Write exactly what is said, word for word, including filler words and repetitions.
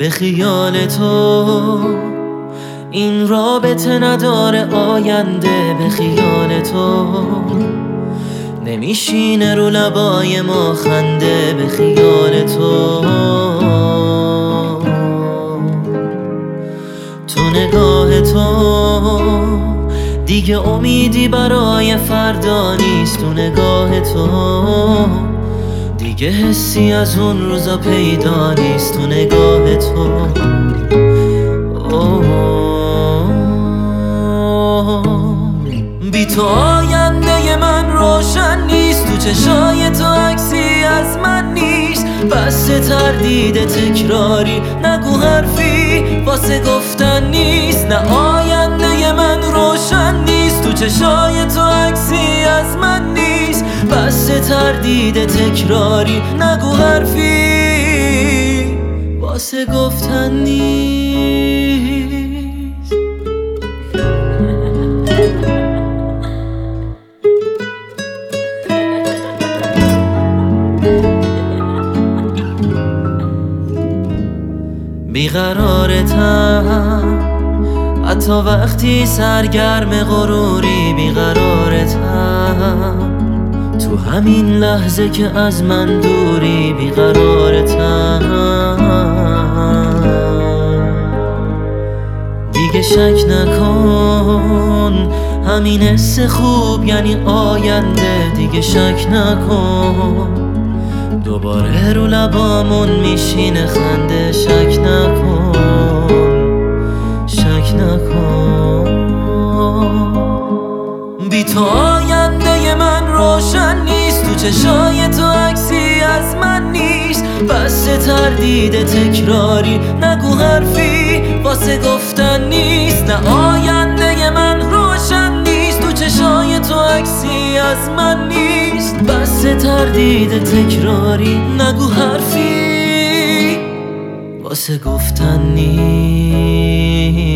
به خیال تو این رابطه نداره آینده، به خیال تو نمیشینه رو لبای ما خنده، به خیال تو تو نگاه تو دیگه امیدی برای فردا نیست، تو نگاه تو دیگه حسی از اون روزا پیدا نیست، تو نگاه تو بی تو آینده من روشن نیست، تو چشای تو عکسی از من نیست، بس تردید تکراری نگو حرفی واسه گفتن نیست، نه آینده من روشن نیست، تو چشای تو عکسی از من نیست، بس تردید تکراری نگو حرفی واسه گفتن نیست. بیقرارتم حتی وقتی سرگرم غروری، بیقرارتم تو همین لحظه که از من دوری، بیقرارتم دیگه شک نکن همین حس خوب یعنی آینده، دیگه شک نکن دوباره رو لبامون میشینه خنده، شک نکن شک نکن بی تو آینده من روشن نیست، تو چشای تو عکسی از من نیست، بس تردید تکراری نگو حرفی واسه گفتن نیست، نه آینده من روشن نیست، تو چشای تو عکسی از من نیست، بس تردید تکراری نگو حرفی واسه گفتن نیست.